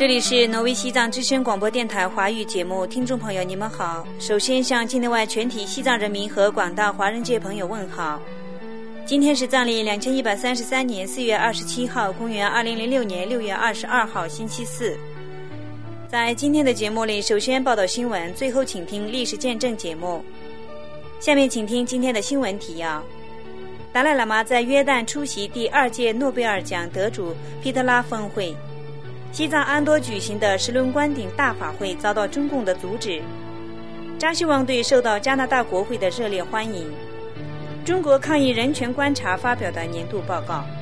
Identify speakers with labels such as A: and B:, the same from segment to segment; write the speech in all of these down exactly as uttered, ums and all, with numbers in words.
A: 这里是挪威西藏之声广播电台华语节目，听众朋友你们好。首先向境内外全体西藏人民和广大华人界朋友问好。今天是藏历两千一百三十三年四月二十七号，公元二零零六年六月二十二号，星期四。在今天的节目里，首先报道新闻，最后请听历史见证节目。下面请听今天的新闻提要：达赖喇嘛在约旦出席第二届诺贝尔奖得主皮特拉峰会。西藏安多举行的十轮观顶大法会遭到中共的阻止。扎希旺队受到加拿大国会的热烈欢迎。中国抗议人权观察发表的年度报告。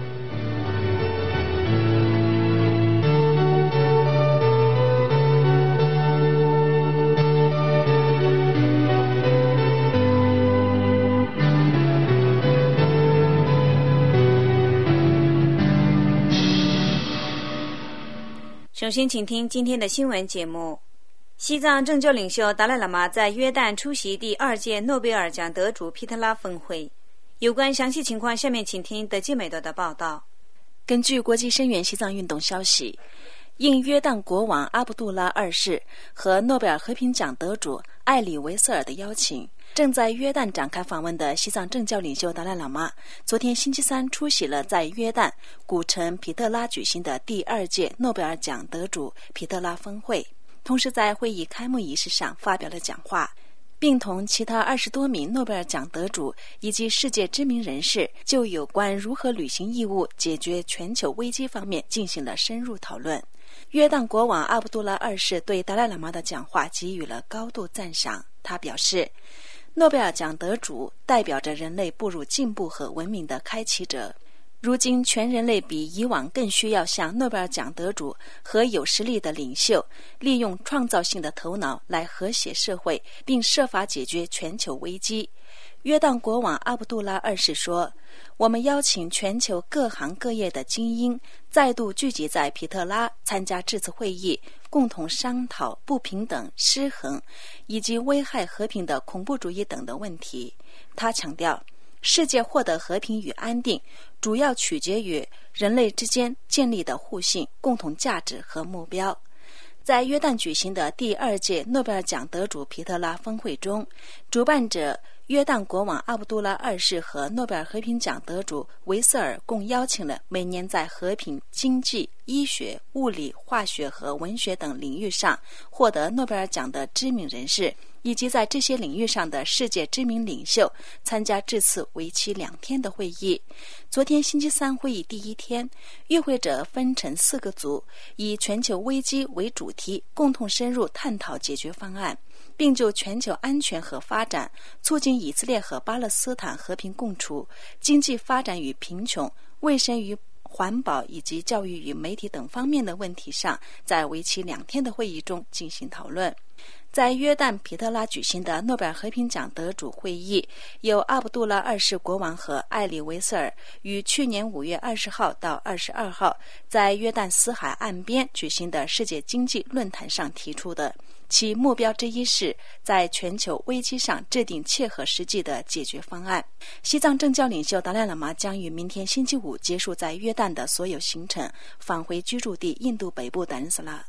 A: 首先请听今天的新闻节目。西藏政教领袖达赖喇嘛在约旦出席第二届诺贝尔奖得主皮特拉峰会。有关详细情况，下面请听德基美德的报道。
B: 根据国际声援西藏运动消息，应约旦国王阿卜杜拉二世和诺贝尔和平奖得主艾里维瑟尔的邀请，正在约旦展开访问的西藏政教领袖达赖喇嘛昨天星期三出席了在约旦古城皮特拉举行的第二届诺贝尔奖得主皮特拉峰会，同时在会议开幕仪式上发表了讲话，并同其他二十多名诺贝尔奖得主以及世界知名人士就有关如何履行义务解决全球危机方面进行了深入讨论。约旦国王阿卜杜拉二世对达赖喇嘛的讲话给予了高度赞赏。他表示，诺贝尔奖得主代表着人类步入进步和文明的开启者。如今全人类比以往更需要向诺贝尔奖得主和有实力的领袖利用创造性的头脑来和谐社会，并设法解决全球危机。约旦国王阿卜杜拉二世说，我们邀请全球各行各业的精英再度聚集在皮特拉参加这次会议，共同商讨不平等、失衡以及危害和平的恐怖主义等的问题。他强调，世界获得和平与安定主要取决于人类之间建立的互信、共同价值和目标。在约旦举行的第二届诺贝尔奖得主皮特拉峰会中，主办者约旦国王阿卜杜拉二世和诺贝尔和平奖得主维瑟尔共邀请了每年在和平、经济、医学、物理、化学和文学等领域上获得诺贝尔奖的知名人士，以及在这些领域上的世界知名领袖参加这次为期两天的会议。昨天星期三会议第一天，与会者分成四个组，以全球危机为主题，共同深入探讨解决方案，并就全球安全和发展、促进以色列和巴勒斯坦和平共处、经济发展与贫穷、卫生与环保以及教育与媒体等方面的问题上，在为期两天的会议中进行讨论。在约旦皮特拉举行的诺贝尔和平奖得主会议，由阿卜杜拉二世国王和艾里维瑟尔于去年五月二十号到二十二号在约旦死海岸边举行的世界经济论坛上提出的。其目标之一是在全球危机上制定切合实际的解决方案。西藏政教领袖达赖喇嘛将于明天星期五结束在约旦的所有行程，返回居住地印度北部达仁萨拉。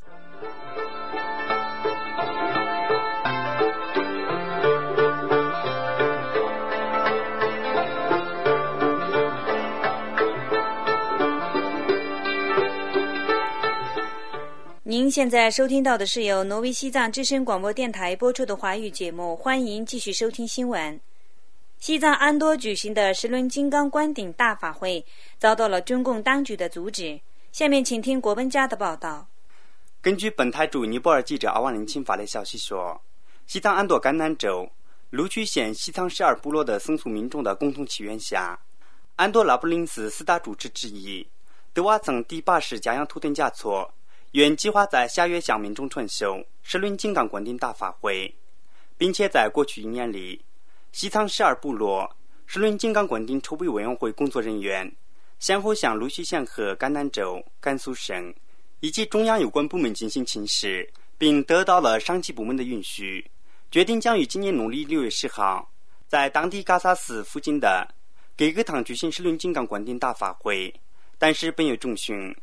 A: 您现在收听到的是由挪威西藏之声广播电台播出的华语节目，欢迎继续收听新闻。西藏安多举行的十轮金刚观顶大法会遭到了中共当局的阻止。下面请听国文家的报道。
C: 根据本台驻尼泊尔记者阿万林钦发来消息说，西藏安多甘南州卢曲县西藏十二部落的僧俗民众的共同祈愿下，安多拉布林寺四大主持之一德瓦曾第八世嘉阳图顿嘉措原计划在下月向民众传授十轮金刚观顶大法会，并且在过去一年里，西藏十二部落十轮金刚观顶筹备委员会工作人员先后向卢曲县和甘南州、甘肃省以及中央有关部门进行请示，并得到了上级部门的允许，决定将于今年农历六月十号在当地嘎萨寺附近的给格堂举行十轮金刚观顶大法会。但是本月中旬，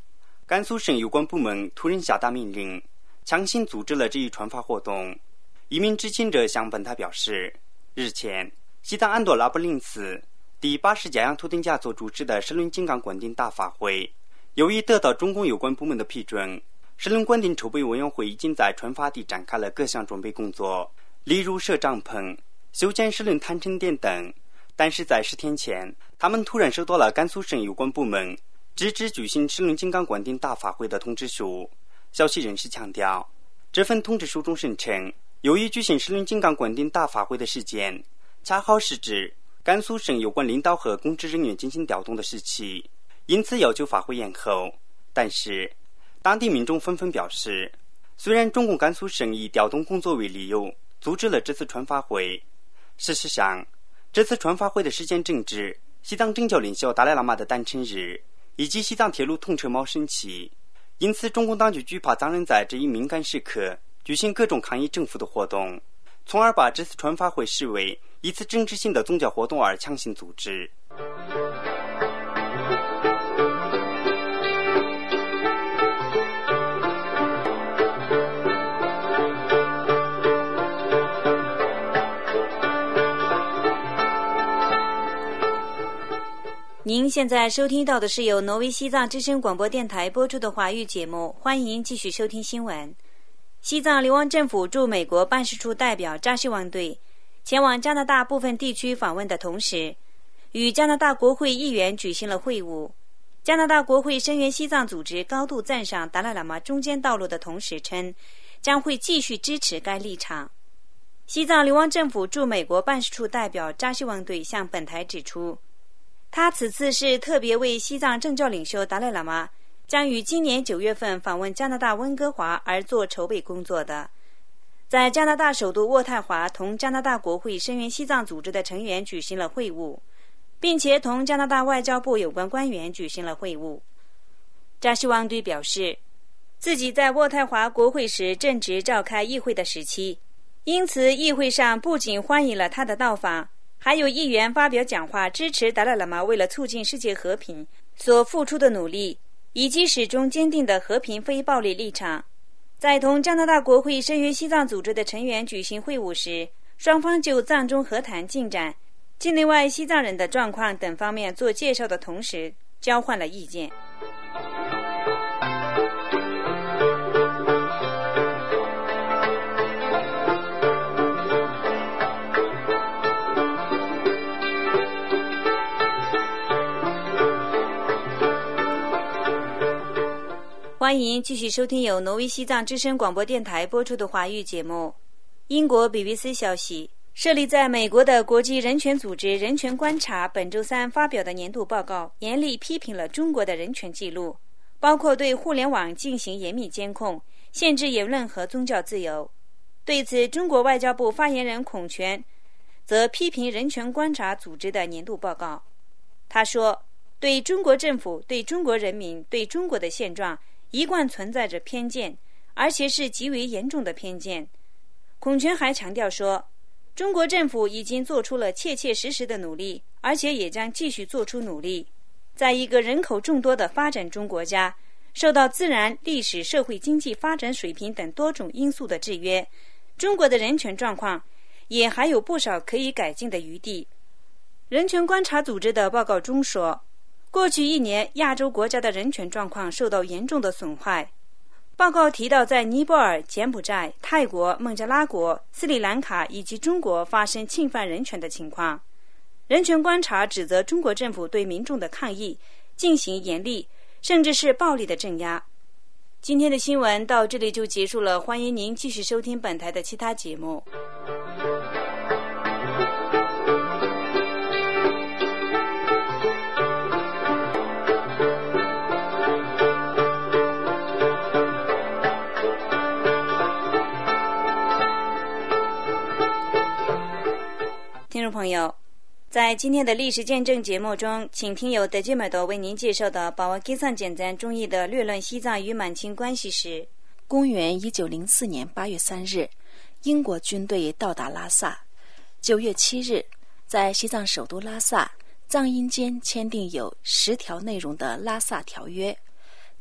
C: 甘肃省有关部门突然下达命令，强行组织了这一传发活动。一名知情者向本台表示，日前西藏安多拉布林寺第八十嘉阳图腾家所主持的十轮金刚灌顶大法会，由于得到中共有关部门的批准，十轮灌顶筹备委员会已经在传发地展开了各项准备工作，例如设帐篷、修建十轮坛城殿等。但是在十天前，他们突然收到了甘肃省有关部门直指举行十轮金刚灌顶大法会的通知书。消息人士强调，这份通知书中声称，由于举行十轮金刚灌顶大法会的时间恰好是指甘肃省有关领导和公职人员进行调动的时期，因此要求法会延后。但是当地民众纷纷表示，虽然中共甘肃省以调动工作为理由组织了这次传发会，事实上这次传发会的时间正值西藏政教领袖达赖喇嘛的诞辰日以及西藏铁路通车毛升期，因此中共当局惧怕藏人在这一敏感时刻举行各种抗议政府的活动，从而把这次传发会视为一次政治性的宗教活动而强行组织。
A: 您现在收听到的是由挪威西藏之声广播电台播出的华语节目，欢迎继续收听新闻。西藏流亡政府驻美国办事处代表扎西旺队前往加拿大部分地区访问的同时，与加拿大国会议员举行了会晤。加拿大国会声援西藏组织高度赞赏达赖喇嘛中间道路的同时称，将会继续支持该立场。西藏流亡政府驻美国办事处代表扎西旺队向本台指出，他此次是特别为西藏政教领袖达赖喇嘛将于今年九月份访问加拿大温哥华而做筹备工作的。在加拿大首都渥太华同加拿大国会声援西藏组织的成员举行了会晤，并且同加拿大外交部有关官员举行了会晤。扎西旺队表示，自己在渥太华国会时正值召开议会的时期，因此议会上不仅欢迎了他的到访，还有议员发表讲话支持达赖喇嘛为了促进世界和平所付出的努力，以及始终坚定的和平非暴力立场。在同加拿大国会声援西藏组织的成员举行会晤时，双方就藏中和谈进展、境内外西藏人的状况等方面做介绍的同时，交换了意见。欢迎继续收听由挪威西藏之声广播电台播出的华语节目。英国 B B C 消息，设立在美国的国际人权组织人权观察本周三发表的年度报告严厉批评了中国的人权记录，包括对互联网进行严密监控、限制言论和宗教自由。对此，中国外交部发言人孔权则批评人权观察组织的年度报告。他说，对中国政府、对中国人民、对中国的现状一贯存在着偏见，而且是极为严重的偏见。孔权还强调说，中国政府已经做出了切切实实的努力，而且也将继续做出努力。在一个人口众多的发展中国家，受到自然、历史、社会、经济发展水平等多种因素的制约，中国的人权状况也还有不少可以改进的余地。人权观察组织的报告中说，过去一年亚洲国家的人权状况受到严重的损害。报告提到，在尼泊尔、柬埔寨、泰国、孟加拉国、斯里兰卡以及中国发生侵犯人权的情况。人权观察指责中国政府对民众的抗议进行严厉甚至是暴力的镇压。今天的新闻到这里就结束了，欢迎您继续收听本台的其他节目。听众朋友，在今天的历史见证节目中，请听友德基麦多为您介绍的把握基藏简单中译的略论西藏与满清关系史。
B: 公元一九零四年八月三日，英国军队到达拉萨。九月七日，在西藏首都拉萨，藏英间签订有十条内容的拉萨条约。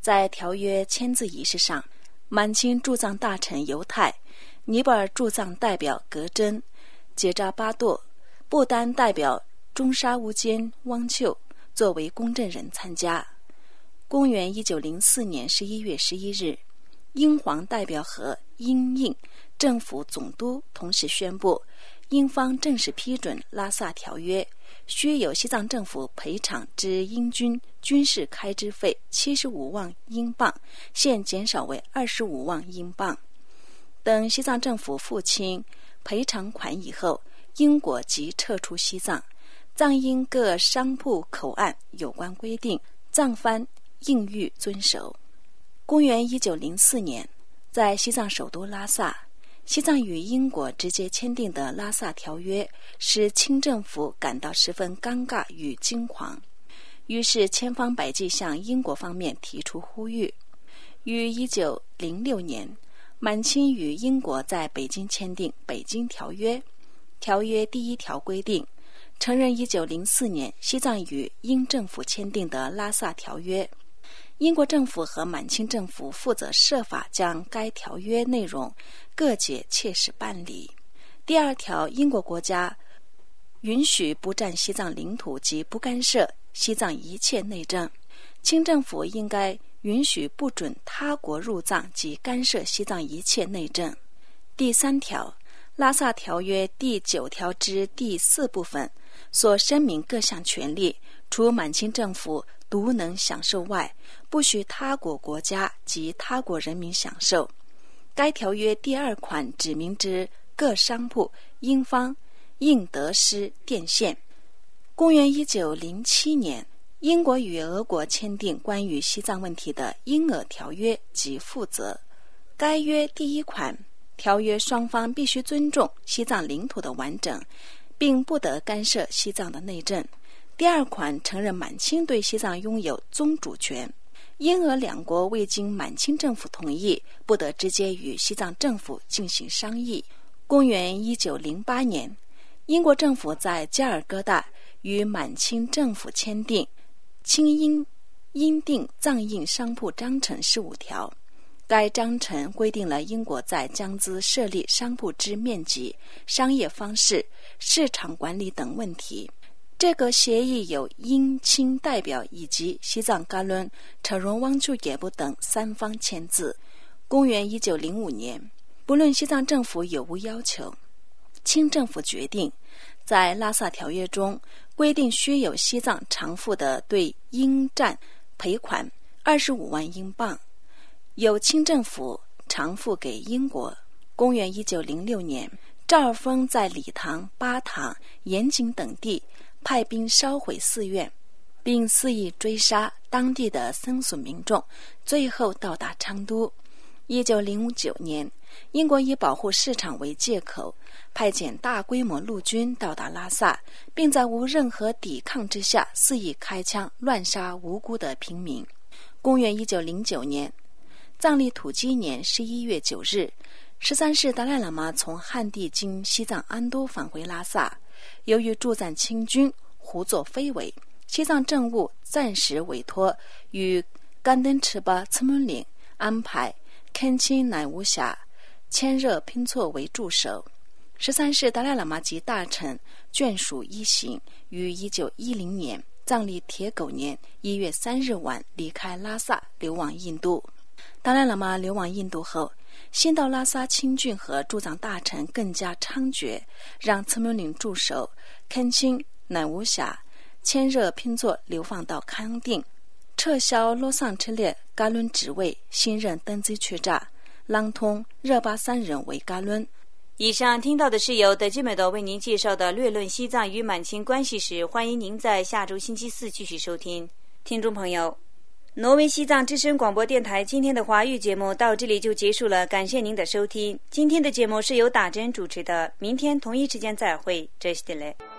B: 在条约签字仪式上，满清驻藏大臣犹太、尼泊尔驻藏代表格真、杰扎巴多、不丹代表中沙乌坚汪丘作为公证人参加。公元一九零四年十一月十一日，英皇代表和英印政府总督同时宣布，英方正式批准拉萨条约，需由西藏政府赔偿之英军军事开支费七十五万英镑，现减少为二十五万英镑。等西藏政府付清赔偿款以后，英国即撤出西藏。藏英各商铺口岸有关规定，藏藩应予遵守。公元一九零四年，在西藏首都拉萨，西藏与英国直接签订的拉萨条约使清政府感到十分尴尬与惊惶，于是千方百计向英国方面提出呼吁。于一九零六年，满清与英国在北京签订《北京条约》。条约第一条规定，承认一九零四年西藏与英政府签订的拉萨条约。英国政府和满清政府负责设法将该条约内容各界切实办理。第二条，英国国家允许不占西藏领土及不干涉西藏一切内政，清政府应该允许不准他国入藏及干涉西藏一切内政。第三条，拉萨条约第九条之第四部分所声明各项权利，除满清政府独能享受外，不许他国国家及他国人民享受。该条约第二款指明之各商铺英方应得失电线。公元一九零七年，英国与俄国签订关于西藏问题的英俄条约及负责。该约第一款条约，双方必须尊重西藏领土的完整，并不得干涉西藏的内政。第二款承认满清对西藏拥有宗主权，英俄两国未经满清政府同意，不得直接与西藏政府进行商议。公元一九零八年，英国政府在加尔各答与满清政府签订清英英定藏印商铺章程十五条。该章程规定了英国在江孜设立商铺之面积、商业方式、市场管理等问题。这个协议由英清代表以及西藏噶伦、扯荣汪丘也布等三方签字。公元一九零五年，不论西藏政府有无要求，清政府决定在拉萨条约中规定需有西藏偿付的对英占赔款二十五万英镑，由清政府偿付给英国。公元一九零六年，赵尔丰在理塘、巴塘、盐井等地派兵烧毁寺院，并肆意追杀当地的僧俗民众，最后到达昌都。一九零九年，英国以保护市场为借口，派遣大规模陆军到达拉萨，并在无任何抵抗之下肆意开枪乱杀无辜的平民。公元一九零九年，藏历土鸡年十一月九日，十三世达赖喇嘛从汉地经西藏安都返回拉萨。由于驻藏清军胡作非为，西藏政务暂时委托与甘登赤巴次木岭安排恳亲乃乌峡、千热拼错为驻守。十三世达赖喇嘛及大臣眷属一行于一九一零年藏历铁狗年一月三日晚离开拉萨，流亡印度。达赖喇嘛流亡印度后，新到拉萨清军和驻藏大臣更加猖獗，让次木岭驻守恳亲乃乌峡、千热拼错流放到康定，撤销洛桑车列噶伦职位，新任登基区长朗通、热巴三人为噶伦。
A: 以上听到的是由德基美德为您介绍的略论西藏与满清关系史，欢迎您在下周星期四继续收听。听众朋友，挪威西藏之声广播电台今天的华语节目到这里就结束了，感谢您的收听。今天的节目是由打针主持的，明天同一时间再会，这是的嘞。